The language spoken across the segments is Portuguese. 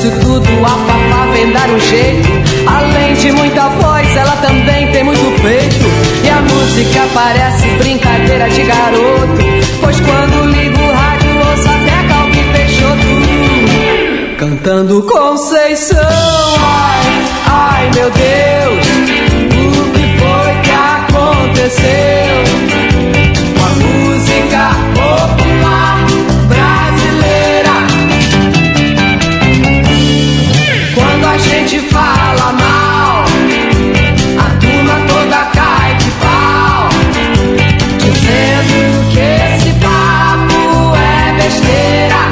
disso tudo, a Fafá vem dar um jeito. Além de muita voz, ela também tem muito peito. E a música parece brincadeira de garoto, pois quando ligo o rádio ouço até Calbi Peixoto cantando Conceição. Ai, ai meu Deus, o que foi que aconteceu com a música popular brasileira? Quando a gente fala mal, a turma toda cai de pau, dizendo que esse papo é besteira.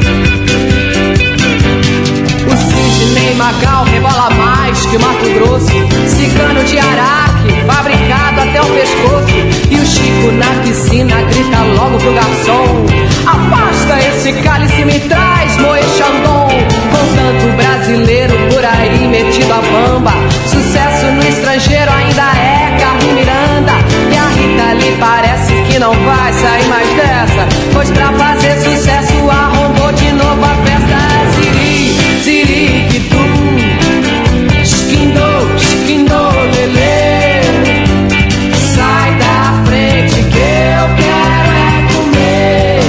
O Sidney Magal rebola mais que o Mato Grosso, cigano de Araque, fabricado até o pescoço. E o Chico na piscina grita logo pro garçom: afasta esse cálice, me traz Moe Chandon. Com tanto brasileiro por aí metido a bamba, sucesso no estrangeiro ainda é Carmen Miranda. E a Rita Lee parece que não vai sair mais dessa, pois pra fazer sucesso arrombou de novo a festa. Ziri, ziri, que tum, esquindou, esquindou, lelê. Sai da frente que eu quero é comer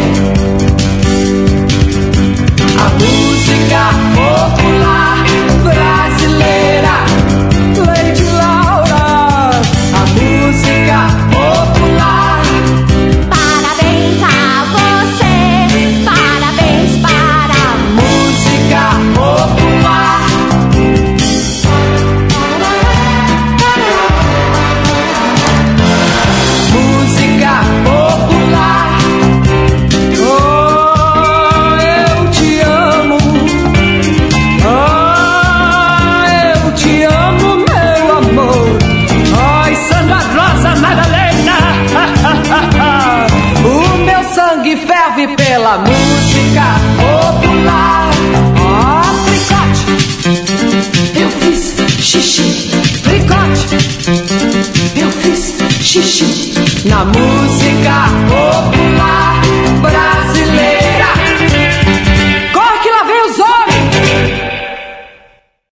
a música popular brasileira. Lady Laura, a música popular. Parabéns a você, parabéns para a música popular. Música popular. Oh, eu te amo. Oh, eu te amo, meu amor. Ai, Sandra Rosa Madalena. O meu sangue ferve pela música popular. Oh, tricote, eu fiz xixi. Tricote, eu fiz xixi na música popular brasileira.